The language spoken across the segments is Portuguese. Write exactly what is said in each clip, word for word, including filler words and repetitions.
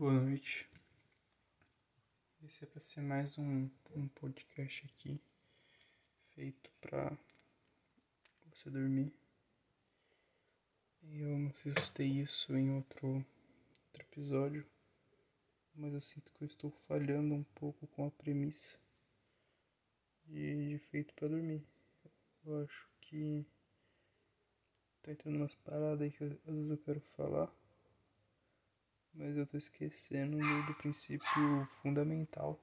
Boa noite. Esse é para ser mais um, um podcast aqui feito para você dormir. Eu ajustei isso em outro, outro episódio, mas eu sinto que eu estou falhando um pouco com a premissa de, de feito para dormir. Eu acho que tá entrando umas paradas aí que às vezes eu quero falar, mas eu tô esquecendo do, do princípio fundamental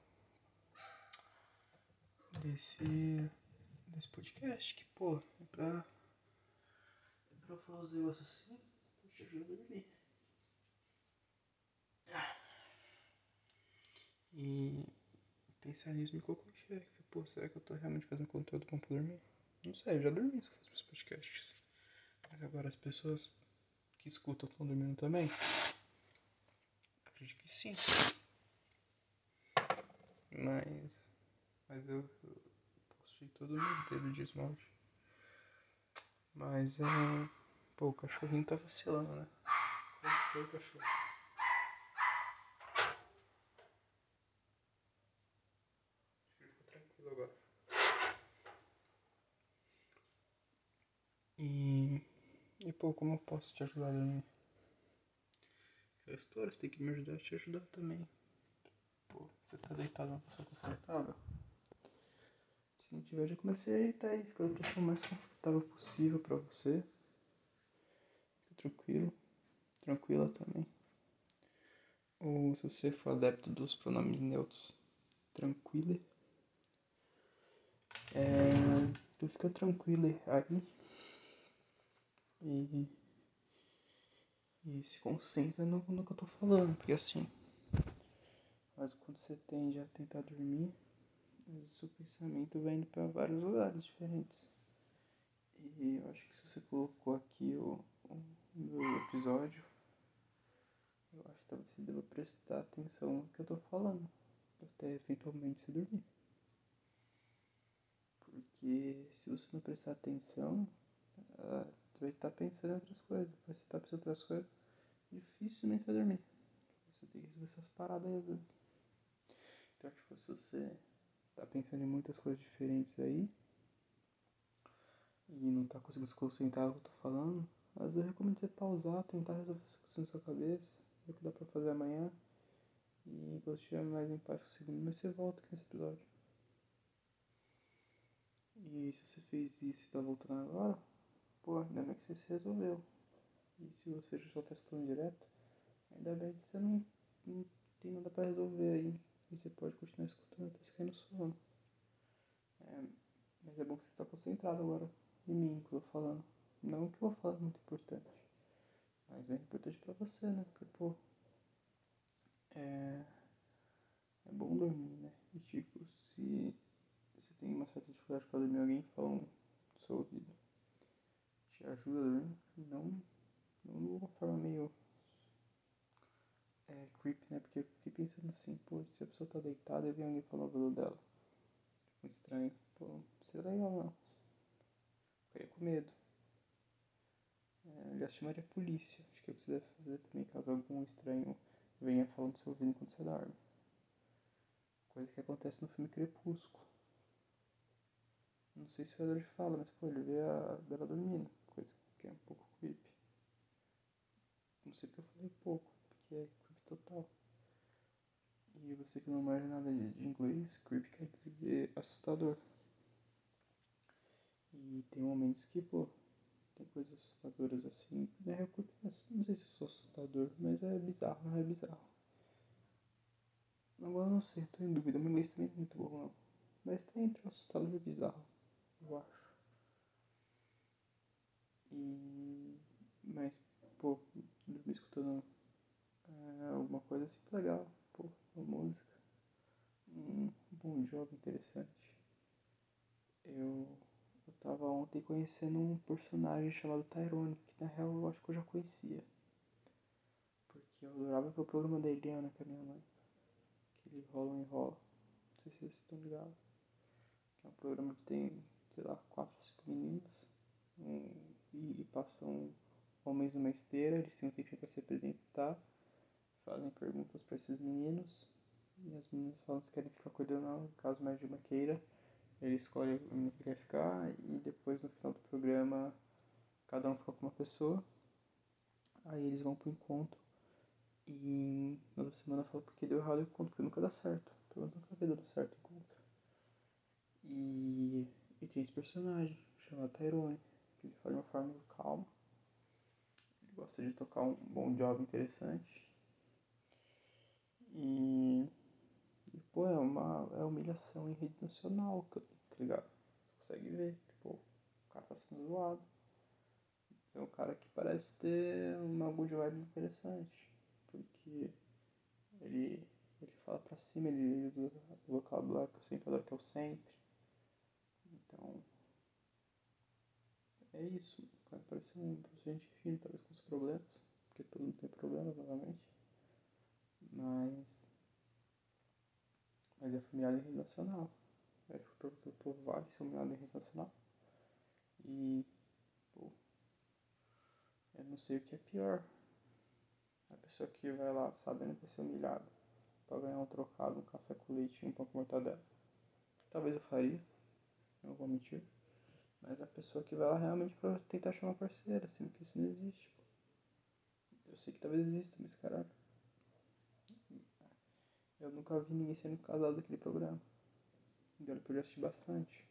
desse, desse podcast, que, pô, é pra, é pra falar os negócios assim, que te ajuda a dormir. E pensar nisso me colocou em xeque. Pô, será que eu tô realmente fazendo conteúdo bom pra dormir? Não sei, eu já dormi se eu faço meus podcasts. Mas agora as pessoas que escutam estão dormindo também? Acredito que sim. Mas. Mas eu, eu posso ir todo mundo inteiro de esmalte. Mas é. Pô, o cachorrinho tá vacilando, né? Qual foi o cachorro? Acho que ele ficou tranquilo agora. E. E pô, como eu posso te ajudar a dormir? Aquela história, você tem que me ajudar a te ajudar também. Pô, você tá deitado numa posição confortável? Se não tiver, já comecei a deitar aí, fica da posição mais confortável possível pra você. Fica tranquilo, tranquila também. Ou se você for adepto dos pronomes neutros, tranquila. É, então fica tranquila aí. E, e se concentra no, no que eu tô falando, porque assim, mas quando você tende a tentar dormir, o seu pensamento vai indo pra vários lugares diferentes. E eu acho que se você colocou aqui o, o meu episódio, eu acho que talvez você deva prestar atenção no que eu tô falando, até eventualmente se dormir. Porque se você não prestar atenção, uh, você vai estar pensando em outras coisas. Vai estar pensando em outras coisas, dificilmente você vai dormir. Você tem que resolver essas paradas aí às vezes. Então, tipo, se você tá pensando em muitas coisas diferentes aí e não tá conseguindo se concentrar no que eu tô falando, às vezes eu recomendo você pausar, tentar resolver essas questões na sua cabeça, ver o que dá pra fazer amanhã. E quando estiver mais em paz com o segundo, mas você volta aqui nesse episódio. E se você fez isso e tá voltando agora, pô, ainda bem que você se resolveu. E se você já tá escutando direto, ainda bem que você não, não tem nada pra resolver aí. E você pode continuar escutando até você cair no sono. É, mas é bom que você está concentrado agora em mim, que eu tô falando. Não que eu vou falar é muito importante, mas é importante pra você, né? Porque, pô, é, é bom dormir, né? E tipo, se você tem uma certa dificuldade pra dormir, alguém fala no seu ouvido, te ajuda a dormir, não, não de uma forma meio é, creepy, né? Porque eu fiquei pensando assim, pô, se a pessoa tá deitada e vem alguém falar no ouvido dela, muito estranho, pô, não seria legal não, ficaria com medo. É, já chamaria a polícia, acho que é o que você deve fazer também, caso algum estranho venha falando no seu ouvido enquanto você dorme. Coisa que acontece no filme Crepúsculo. Não sei se o Edward fala, mas pô, ele vê a Bela dormindo, coisa que é um pouco creepy. Não sei porque eu falei pouco, porque é creepy total. E você que não manja nada de, de inglês, creepy quer dizer assustador. E tem momentos que, pô, tem coisas assustadoras assim. Né? Eu, não sei se eu sou assustador, mas é bizarro, não é bizarro. Agora eu não sei, tô em dúvida. Meu inglês também não é muito bom, não. Mas tá entre o assustador e bizarro, eu acho. E... Mas, pô, dormir escutando é, alguma coisa assim legal. Pô, uma música. Um bom jogo interessante. Eu, eu tava ontem conhecendo um personagem chamado Tyrone, que na real eu acho que eu já conhecia. Porque eu adorava ver o programa da Eliana com a minha mãe. Aquele Rola ou Enrola. Não sei se vocês estão ligados. Que é um programa que tem, sei lá, quatro ou cinco meninas. Um, e, e passam homens numa esteira, eles têm um tempinho pra se apresentar. fazem perguntas para esses meninos e as meninas falam se querem ficar coordenando, caso mais de uma queira. Ele escolhe o menino que quer ficar e depois no final do programa cada um fica com uma pessoa. Aí eles vão pro encontro e na outra semana fala porque deu errado o encontro, porque nunca dá certo. Pelo menos nunca deu certo o encontro. E, e tem esse personagem chamado Tyrone, que ele faz de uma forma calma. Ele gosta de tocar um bom job interessante. E, e pô, é uma é humilhação em rede nacional, tá ligado? Você consegue ver, tipo, o cara tá sendo zoado. É um cara que parece ter uma good vibe interessante, porque ele, ele fala pra cima, ele usa o vocabulário que eu sempre adoro, que é o sempre. Então, é isso. O cara parece um gente fino, talvez com os problemas, porque todo mundo tem problemas, novamente. Mas, mas é familiar em rede nacional. Aí eu perguntei, pô, vale ser humilhado em rede nacional? E, pô, eu não sei o que é pior. A pessoa que vai lá sabendo que vai ser humilhada pra ganhar um trocado, um café com leite e um pão com mortadela. Talvez eu faria, não vou mentir. Mas a pessoa que vai lá realmente pra tentar achar uma parceira, sendo que isso não existe. Eu sei que talvez exista, mas caralho. Eu nunca vi ninguém sendo casado naquele programa. Então eu já assisti bastante.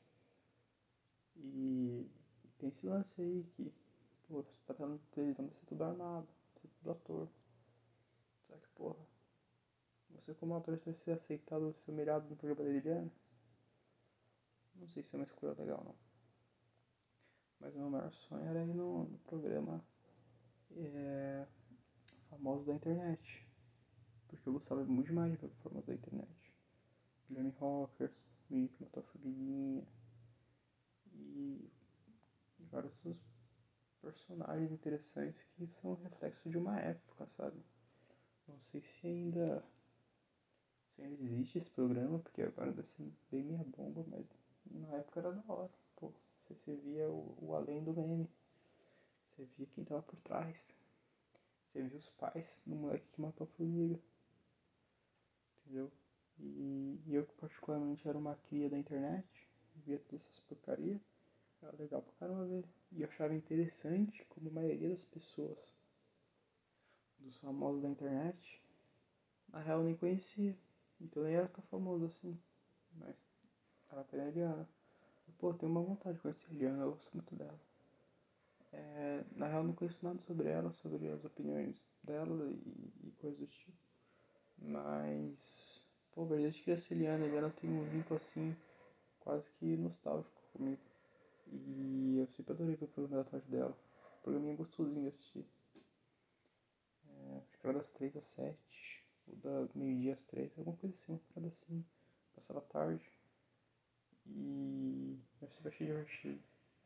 E tem esse lance aí que, pô, você tá falando de televisão, deve ser tudo armado, deve ser tudo ator. Só que, porra, você como ator vai ser aceitado, ser humilhado no programa da Liliana? Não sei se é uma escolha legal, não. Mas o meu maior sonho era ir no, no programa é, famoso da internet. Porque eu gostava muito demais de ver famosos da internet. Guilherme Rocker, Mimi que matou a formiguinha. E, e vários outros personagens interessantes que são reflexo de uma época, sabe? Não sei se ainda, se ainda existe esse programa, porque agora deve ser bem minha bomba, mas na época era da hora. Pô, você, você via o, o além do meme. Você via quem tava por trás. Você via os pais do moleque que matou a formiga. Entendeu? E, e eu que particularmente era uma cria da internet, via todas essas porcarias, era legal pra caramba ver. E eu achava interessante como a maioria das pessoas, dos famosos da internet, na real eu nem conhecia. Então nem era tão famoso assim. Mas tava pela Eliana. Pô, tenho uma vontade de conhecer a Eliana, eu gosto muito dela. É, na real eu não conheço nada sobre ela, sobre as opiniões dela e, e coisas do tipo. Mas, pô, desde que a Eliana, a Eliana tem um vínculo assim, quase que nostálgico comigo. E eu sempre adorei ver o programa da tarde dela. O programinha é gostosinho de assistir. É, acho que era das três às sete, ou da meio-dia às três, alguma coisa assim, uma parada assim. Passava tarde. E eu sempre achei divertido.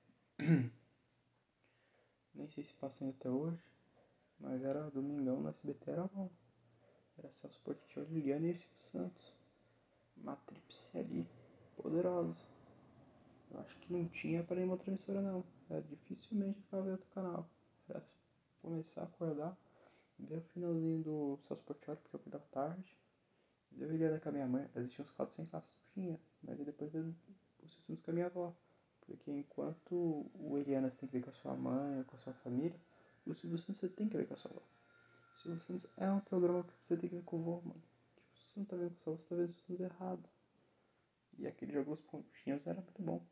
Nem sei se passa ainda até hoje, mas era domingão no S B T, era bom. Era Celso Portiolli, Liliana e Silvio Santos. Uma tríplice ali, poderosa. Eu acho que não tinha para nenhuma outra emissora não. Era dificilmente ficava em outro canal. Era começar a acordar, ver o finalzinho do Celso Portiolli, porque eu acordava tarde. Eu iria com a minha mãe, existia uns quatro sem caças, tinha. Mas aí depois veio o Silvio Santos com a minha avó. Porque enquanto o Elianas tem que ver com a sua mãe ou com a sua família, o Silvio Santos você tem que ver com a sua avó. O Silvio Santos é um programa que você tem que ver com o vô, mano. Tipo, se você não tá vendo com a sua avó, você tá vendo o Silvio Santos errado. E aquele jogo dos pontinhos era muito bom.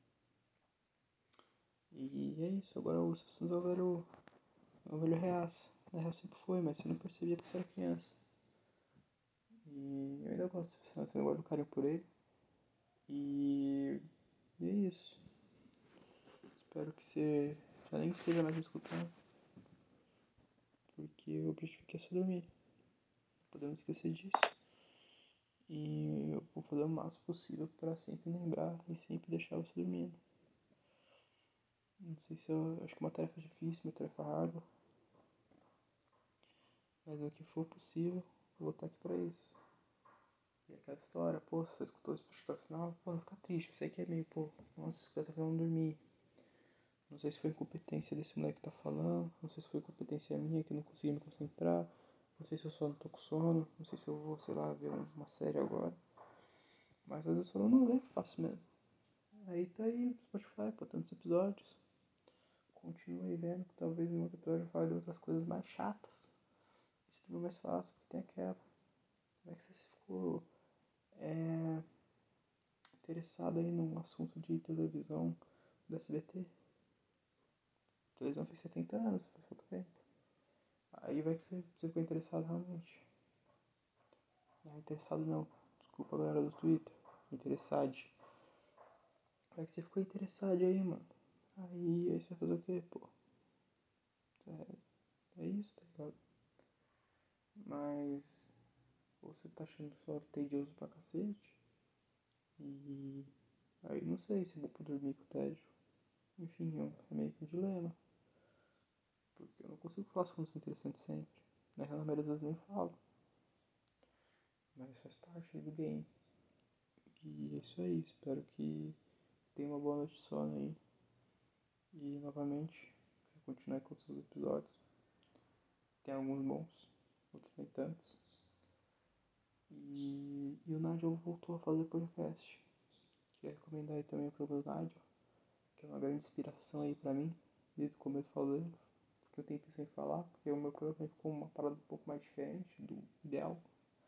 E é isso, agora o Silvio Santos é o velho, é o velho reaça. Na real sempre foi, mas você não percebia porque você era criança. E eu ainda gosto do Silvio Santos, eu guardo um carinho por ele. E, e é isso. Espero que você já nem esteja mais me escutando. Porque o objetivo aqui é só dormir. Não podemos esquecer disso. E eu vou fazer o máximo possível para sempre lembrar e sempre deixar você dormindo. Não sei se eu. Acho que é uma tarefa difícil, uma tarefa árdua. Mas o que for possível, eu vou estar aqui pra isso. E aquela história, pô, se você escutou isso até o final, pô, não fica triste. Eu sei que é meio, pô, nossa, esse cara tá falando dormir. Não sei se foi incompetência desse moleque que tá falando, não sei se foi incompetência minha que eu não consegui me concentrar. Não sei se eu só não tô com sono, não sei se eu vou, sei lá, ver uma série agora. Mas às vezes o sono não vem fácil mesmo. Aí tá aí o Spotify, pô, tantos episódios. Continue aí vendo que talvez em outro episódio eu fale de outras coisas mais chatas. Isso tudo mais fácil, porque tem aquela. Como é que você ficou é, interessado aí num assunto de televisão do S B T? A televisão fez setenta anos, faz pouco tempo. Aí vai que você, você ficou interessado realmente. Não é interessado não, desculpa a galera do Twitter. Interessado. Vai que você ficou interessado aí, mano. Aí, aí você vai fazer o quê, pô? É, é isso, tá ligado? Mas você tá achando só tedioso pra cacete. E aí não sei se vou poder dormir com o tédio. Enfim, é, um, é meio que um dilema. Porque eu não consigo falar assuntos interessantes sempre. Na real, na maioria das vezes nem falo. Mas faz parte do game. E é isso aí. Espero que tenha uma boa noite de sono aí. E novamente, se continuar com os episódios. Tem alguns bons, outros nem tantos. E, e o Nigel voltou a fazer podcast. Queria recomendar aí também pro meu Nigel, que é uma grande inspiração aí pra mim, desde o começo falando. Que eu tentei sem falar, porque o meu programa ficou uma parada um pouco mais diferente do ideal.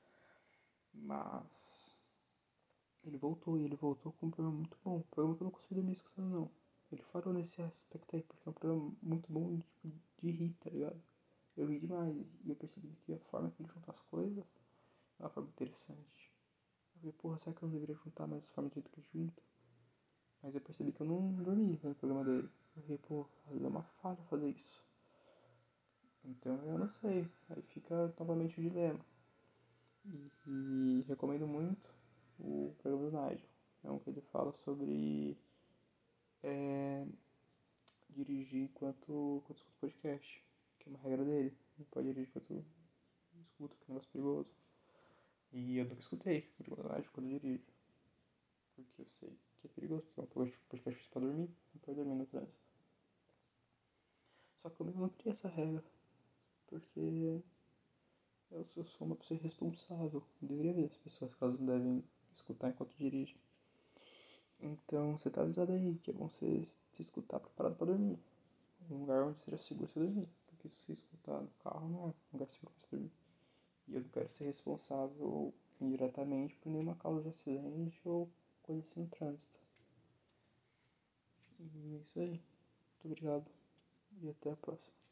Mas ele voltou e ele voltou com um programa muito bom. Um programa que eu não consigo dormir escutando não. Ele falou nesse aspecto aí, porque é um programa muito bom tipo, de rir, tá ligado? Eu ri demais e eu percebi que a forma que ele junta as coisas é uma forma interessante. Eu falei, porra, será que eu não deveria juntar mais as formas de jeito que ele junta? Mas eu percebi que eu não dormi no programa dele. Eu falei, pô, é uma falha fazer isso. Então eu não sei. Aí fica novamente o dilema. E, e recomendo muito o programa do Nigel. É um que ele fala sobre é, dirigir enquanto, enquanto escuta podcast. Que é uma regra dele. Não pode dirigir enquanto escuta, que é um negócio perigoso. E eu nunca escutei o programa do Nigel quando eu dirijo. Porque eu sei que é perigoso, porque é um podcast pra dormir. Não pode dormir no trânsito. Só que comigo não queria essa regra. Porque eu sou, sou uma pessoa irresponsável. Eu deveria ver as pessoas que elas não devem escutar enquanto dirigem. Então você tá avisado aí que é bom você se escutar preparado pra dormir. Um lugar onde seja seguro você dormir. Porque se você escutar no carro não é um lugar seguro pra você dormir. E eu não quero ser responsável indiretamente por nenhuma causa de acidente ou coisa assim no trânsito. E é isso aí. Muito obrigado. E até a próxima.